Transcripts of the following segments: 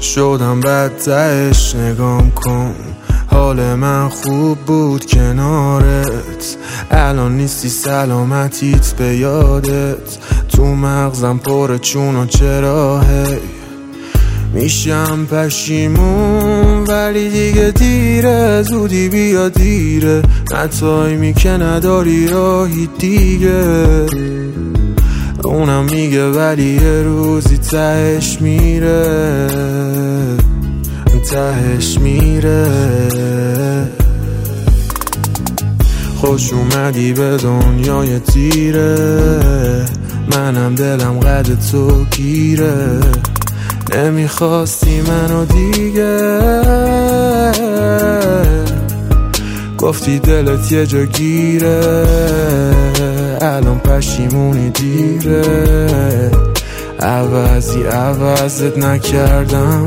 شدم بد تهش نگام کن. حال من خوب بود کنارت، الان نیستی سلامتیت به یادت. تو مغزم پر چون و چرا هی میشم پشیمون، ولی دیگه دیره، زودی بیا دیره. نه تایمی که نداری راهی دیگه، اونم میگه ولی یه روزی تهش میره، تهش میره. خوش اومدی به دنیای تیره، منم دلم قد تو گیره. نمیخواستی منو دیگه، گفتی دلت یه جا گیره، الان پشیمونی دیره. عوضت نکردم،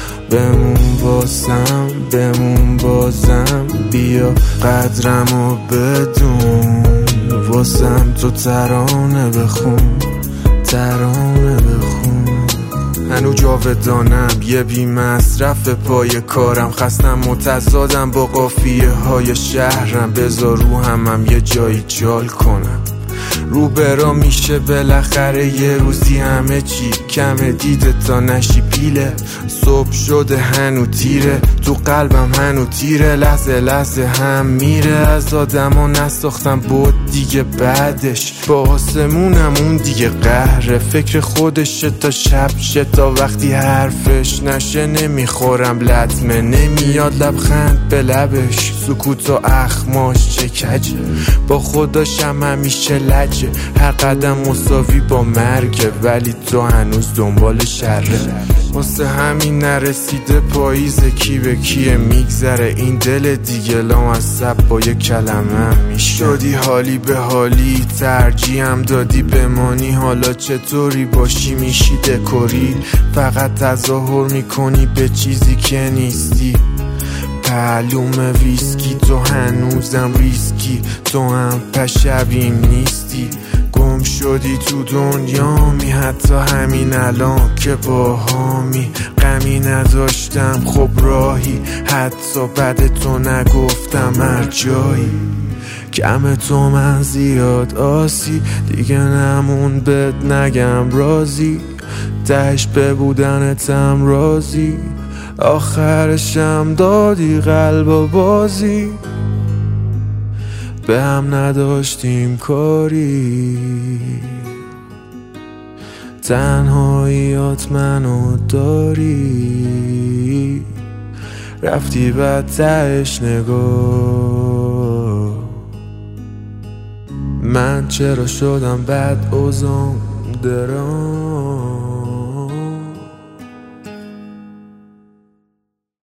بمون بازم، بیا قدرمو بدون، واسم تو ترانه بخون. هنو جاودانم، یه بی مصرف پای کارم، خستم متضادم با قافیه های شهرم. بذار روحمم یه جایی جال کنم، رو برا میشه بالاخره یه روزی همه چی کمه. دیده تا نشی پیله، صبح شده هنو تیره، تو قلبم هنو تیره. لحظه هم میره، از آدما نساختم بود دیگه. بعدش با آسمونم اون دیگه قهره، فکر خودشه تا شب شه، تا وقتی حرفش نشه نمیخورم لطمه. نمیاد لبخند به لبش، سکوت و اخماش چه کجه. با خداشم همیشه لجه، هر قدم مساوی با مرگه، ولی تو هنوز دنبال شره. واسه همین نرسیده پاییزه، کی به کیه میگذره این دل دیگه. لامصب با یه کلمه میشه شدی حالی به حالی، ترجیحم دادی بمانی. حالا چطوری باشی میشی دکوری، فقط تظاهر میکنی به چیزی که نیستی. معلومه ویسکی، تو هنوزم ریسکی، تو هم پشبیم نیستی. گم شدی تو دنیامی، حتی همین الان که باهامی. غمی نداشتم خب راهی، حتی بعد تو نگفتم هر جایی. کم تو من زیاد آسی، دیگه نمون بد نگم رازی. تهش به بودنتم رازی، آخرشم دادی قلب و بازی. به هم نداشتیم کاری، تنهاییات منو داری. رفتی بعد تهش نگاه، من چرا شدم بد اوزام درام.